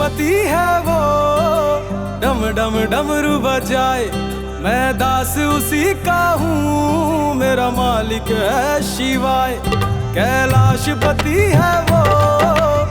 पति है वो, डम डम डमरू बजाए, मैं दास उसी का हूँ, मेरा मालिक है शिवाय। कैलाश पति है वो,